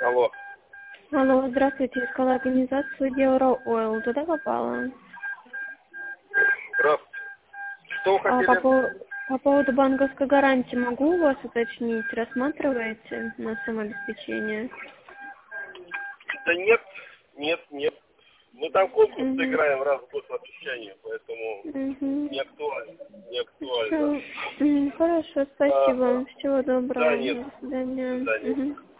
Алло. Алло, здравствуйте, искала организацию Евроойл. Туда попала? Здравствуйте. Что вы хотели? По поводу банковской гарантии могу у вас уточнить? Рассматриваете на самообеспечение? Да нет. Мы там конкурс Угу. играем раз в год в обещание, поэтому не актуально. Хорошо, спасибо. Всего доброго. Да, нет. До свидания. До свидания. Мгм.